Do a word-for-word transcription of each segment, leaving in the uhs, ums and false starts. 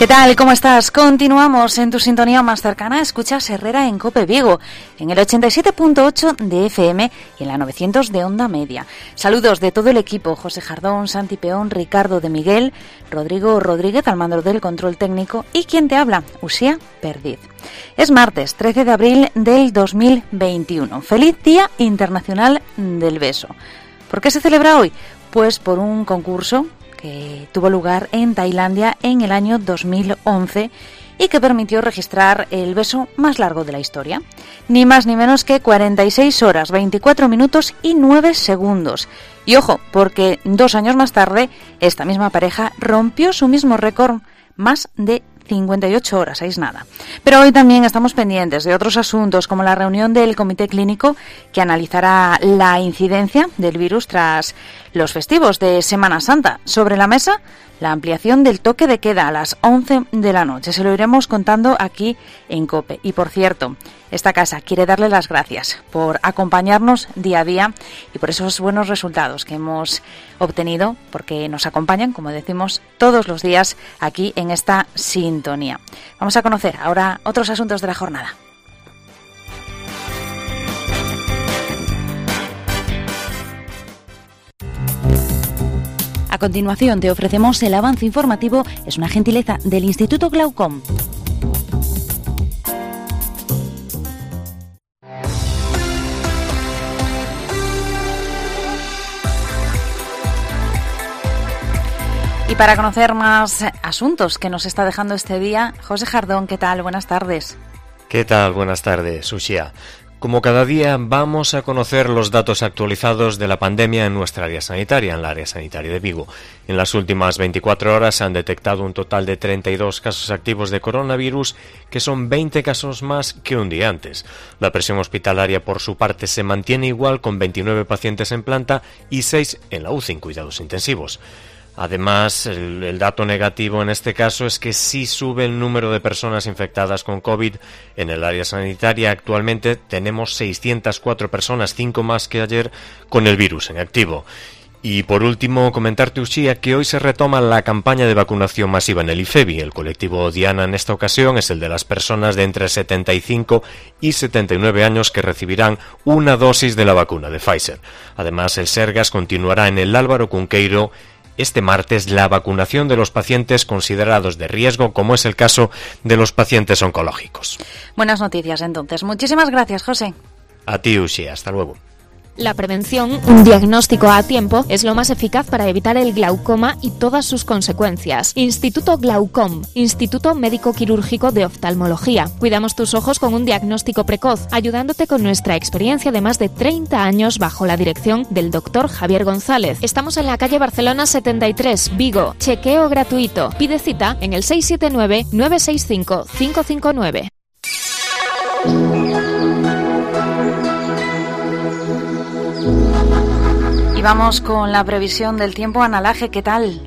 tal? ¿Cómo estás? Continuamos en tu sintonía más cercana. Escuchas Herrera en COPE Vigo, en el ochenta y siete punto ocho de F M y en la novecientos de onda media. Saludos de todo el equipo: José Jardón, Santi Peón, Ricardo de Miguel, Rodrigo Rodríguez al mando del control técnico y quien te habla, Uxía Perdiz. Es martes trece de abril del dos mil veintiuno. Feliz Día Internacional del Beso. ¿Por qué se celebra hoy? Pues por un concurso que tuvo lugar en Tailandia en el año dos mil once y que permitió registrar el beso más largo de la historia. Ni más ni menos que cuarenta y seis horas, veinticuatro minutos y nueve segundos. Y ojo, porque dos años más tarde, esta misma pareja rompió su mismo récord, más de cincuenta y ocho horas, ahí es nada. Pero hoy también estamos pendientes de otros asuntos, como la reunión del Comité Clínico que analizará la incidencia del virus tras los festivos de Semana Santa. Sobre la mesa, la ampliación del toque de queda a las once de la noche. Se lo iremos contando aquí en COPE. Y por cierto, esta casa quiere darle las gracias por acompañarnos día a día y por esos buenos resultados que hemos obtenido, porque nos acompañan, como decimos, todos los días aquí en esta sintonía. Vamos a conocer ahora otros asuntos de la jornada. A continuación te ofrecemos el avance informativo, es una gentileza del Instituto Glaucom. Y para conocer más asuntos que nos está dejando este día, José Jardón, ¿qué tal? Buenas tardes. ¿Qué tal? Buenas tardes, Uxía. Como cada día vamos a conocer los datos actualizados de la pandemia en nuestra área sanitaria, en la área sanitaria de Vigo. En las últimas veinticuatro horas se han detectado un total de treinta y dos casos activos de coronavirus, que son veinte casos más que un día antes. La presión hospitalaria, por su parte, se mantiene igual, con veintinueve pacientes en planta y seis en la U C I en cuidados intensivos. Además, el, el dato negativo en este caso es que sí sube el número de personas infectadas con COVID en el área sanitaria. Actualmente tenemos seiscientas cuatro personas, cinco más que ayer, con el virus en activo. Y por último, comentarte, Uxía, que hoy se retoma la campaña de vacunación masiva en el IFEBI. El colectivo Diana en esta ocasión es el de las personas de entre setenta y cinco y setenta y nueve años que recibirán una dosis de la vacuna de Pfizer. Además, el Sergas continuará en el Álvaro Cunqueiro este martes la vacunación de los pacientes considerados de riesgo, como es el caso de los pacientes oncológicos. Buenas noticias, entonces. Muchísimas gracias, José. A ti, Uxía. Hasta luego. La prevención, un diagnóstico a tiempo, es lo más eficaz para evitar el glaucoma y todas sus consecuencias. Instituto Glaucom, Instituto Médico Quirúrgico de Oftalmología. Cuidamos tus ojos con un diagnóstico precoz, ayudándote con nuestra experiencia de más de treinta años bajo la dirección del doctor Javier González. Estamos en la calle Barcelona setenta y tres, Vigo. Chequeo gratuito. Pide cita en el seis siete nueve, nueve seis cinco, cinco cinco nueve. Y vamos con la previsión del tiempo. Ana Laje, ¿qué tal?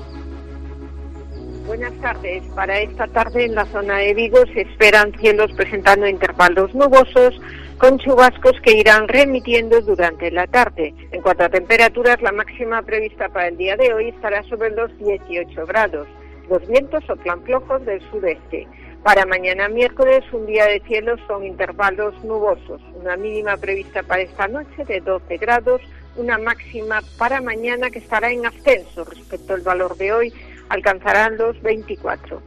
Buenas tardes. Para esta tarde en la zona de Vigo se esperan cielos presentando intervalos nubosos con chubascos que irán remitiendo durante la tarde. En cuanto a temperaturas, la máxima prevista para el día de hoy estará sobre los dieciocho grados. Los vientos soplan flojos del sudeste. Para mañana miércoles, un día de cielos con intervalos nubosos. Una mínima prevista para esta noche de doce grados, una máxima para mañana que estará en ascenso respecto al valor de hoy, alcanzarán los veinticuatro.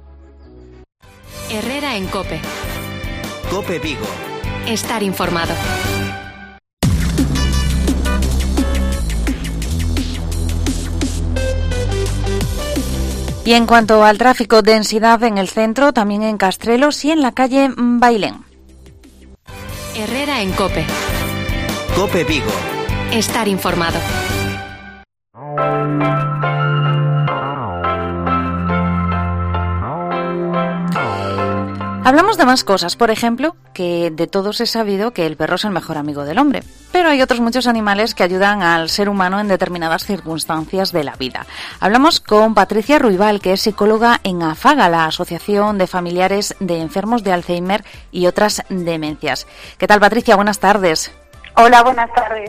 Herrera en COPE. COPE Vigo. Estar informado. Y en cuanto al tráfico, densidad en el centro, también en Castrelos y en la calle Bailén. Herrera en COPE. COPE Vigo. Estar informado. Hablamos de más cosas, por ejemplo, que de todos es sabido que el perro es el mejor amigo del hombre. Pero hay otros muchos animales que ayudan al ser humano en determinadas circunstancias de la vida. Hablamos con Patricia Ruibal, que es psicóloga en AFAGA, la Asociación de Familiares de Enfermos de Alzheimer y otras demencias. ¿Qué tal, Patricia? Buenas tardes. Hola, buenas tardes.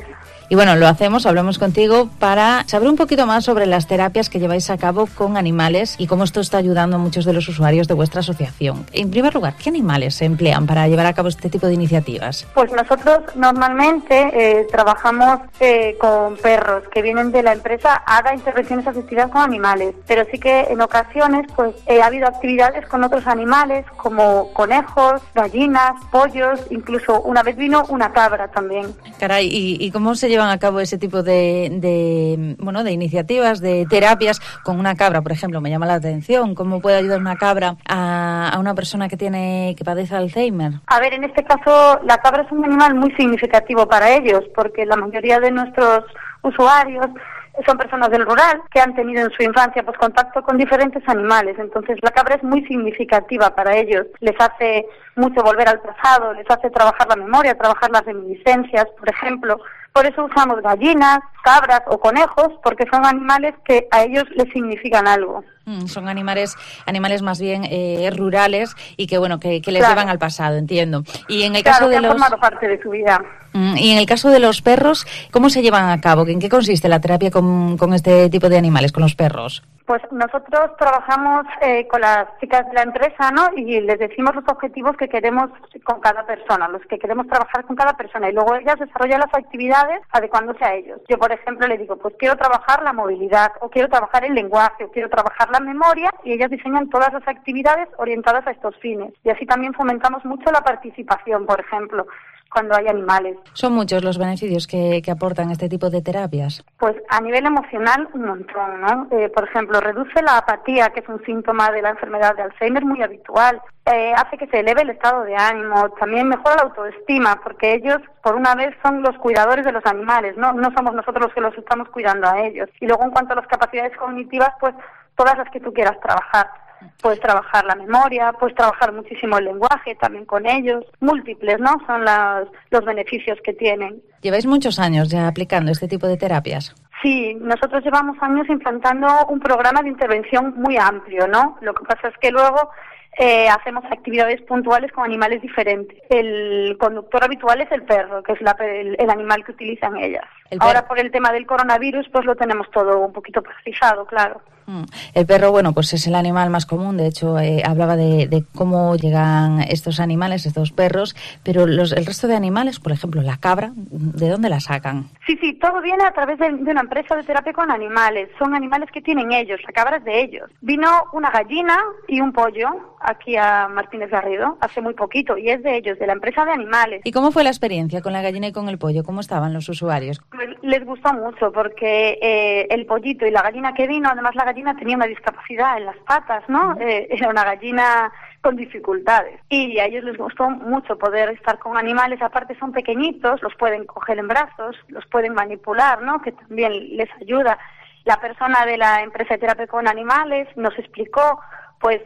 Y bueno, lo hacemos, hablamos contigo para saber un poquito más sobre las terapias que lleváis a cabo con animales y cómo esto está ayudando a muchos de los usuarios de vuestra asociación. En primer lugar, ¿qué animales se emplean para llevar a cabo este tipo de iniciativas? Pues nosotros normalmente eh, trabajamos eh, con perros que vienen de la empresa Haga Intervenciones Asistidas con Animales, pero sí que en ocasiones pues eh, ha habido actividades con otros animales como conejos, gallinas, pollos, incluso una vez vino una cabra también. Caray, ¿y, y cómo se llevan a cabo ese tipo de, de, bueno, de iniciativas, de terapias con una cabra, por ejemplo? Me llama la atención. ¿Cómo puede ayudar una cabra a, a una persona que tiene que padece Alzheimer? A ver, en este caso la cabra es un animal muy significativo para ellos, porque la mayoría de nuestros usuarios son personas del rural que han tenido en su infancia pues contacto con diferentes animales, entonces la cabra es muy significativa para ellos, les hace mucho volver al pasado, les hace trabajar la memoria, trabajar las reminiscencias, por ejemplo. Por eso usamos gallinas, cabras o conejos, porque son animales que a ellos les significan algo. Mm, son animales animales más bien eh, rurales y que bueno que, que les claro. llevan al pasado, entiendo. Y en el claro, caso de que los han formado parte de su vida. Mm, y en el caso de los perros, ¿cómo se llevan a cabo? ¿En qué consiste la terapia con, con este tipo de animales, con los perros? Pues nosotros trabajamos eh, con las chicas de la empresa, ¿no? Y les decimos los objetivos que queremos con cada persona, los que queremos trabajar con cada persona, y luego ellas desarrollan las actividades adecuándose a ellos. Yo, por ejemplo, le digo, pues quiero trabajar la movilidad, o quiero trabajar el lenguaje, o quiero trabajar la memoria, y ellas diseñan todas las actividades orientadas a estos fines. Y así también fomentamos mucho la participación, por ejemplo, cuando hay animales. ¿Son muchos los beneficios que, que aportan este tipo de terapias? Pues a nivel emocional un montón, ¿no? Eh, por ejemplo, reduce la apatía, que es un síntoma de la enfermedad de Alzheimer muy habitual. Eh, hace que se eleve el estado de ánimo, también mejora la autoestima, porque ellos, por una vez, son los cuidadores de los animales, ¿no? No somos nosotros los que los estamos cuidando a ellos. Y luego, en cuanto a las capacidades cognitivas, pues todas las que tú quieras trabajar. Puedes trabajar la memoria, puedes trabajar muchísimo el lenguaje también con ellos, múltiples, ¿no? Son las, los beneficios que tienen. ¿Lleváis muchos años ya aplicando este tipo de terapias? Sí, nosotros llevamos años implantando un programa de intervención muy amplio, ¿no? Lo que pasa es que luego eh, hacemos actividades puntuales con animales diferentes. El conductor habitual es el perro, que es la, el, el animal que utilizan ellas. Ahora, por el tema del coronavirus, pues lo tenemos todo un poquito precisado, claro. El perro, bueno, pues es el animal más común. De hecho, eh, hablaba de, de cómo llegan estos animales, estos perros, pero los, el resto de animales, por ejemplo, la cabra, ¿de dónde la sacan? Sí, sí, todo viene a través de, de una empresa de terapia con animales. Son animales que tienen ellos, la cabra es de ellos. Vino una gallina y un pollo aquí a Martínez Garrido hace muy poquito y es de ellos, de la empresa de animales. ¿Y cómo fue la experiencia con la gallina y con el pollo? ¿Cómo estaban los usuarios? Les gustó mucho porque eh, el pollito y la gallina que vino, además la gallina tenía una discapacidad en las patas, ¿no? Eh, era una gallina con dificultades. Y a ellos les gustó mucho poder estar con animales, aparte son pequeñitos, los pueden coger en brazos, los pueden manipular, ¿no? Que también les ayuda. La persona de la empresa de terapia con animales nos explicó, pues,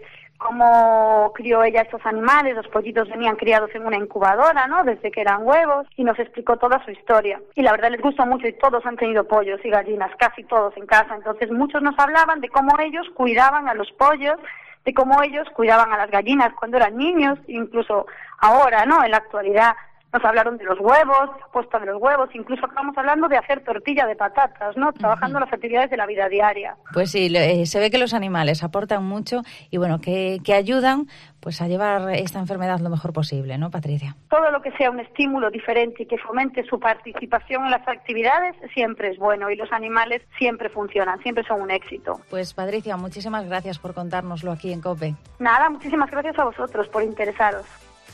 cómo crió ella estos animales. Los pollitos venían criados en una incubadora, ¿no? Desde que eran huevos, y nos explicó toda su historia. Y la verdad les gustó mucho y todos han tenido pollos y gallinas, casi todos en casa. Entonces muchos nos hablaban de cómo ellos cuidaban a los pollos, de cómo ellos cuidaban a las gallinas cuando eran niños, incluso ahora, ¿no? En la actualidad. Nos hablaron de los huevos, la puesta de los huevos, incluso acabamos hablando de hacer tortilla de patatas, ¿no? Trabajando uh-huh. las actividades de la vida diaria. Pues sí, eh, se ve que los animales aportan mucho y bueno, que, que ayudan pues a llevar esta enfermedad lo mejor posible, ¿no, Patricia? Todo lo que sea un estímulo diferente y que fomente su participación en las actividades siempre es bueno, y los animales siempre funcionan, siempre son un éxito. Pues Patricia, muchísimas gracias por contárnoslo aquí en COPE. Nada, muchísimas gracias a vosotros por interesaros.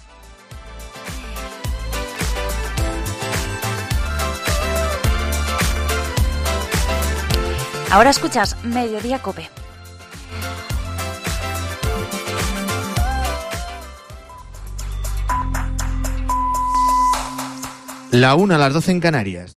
Ahora escuchas Mediodía COPE. La una a las doce en Canarias.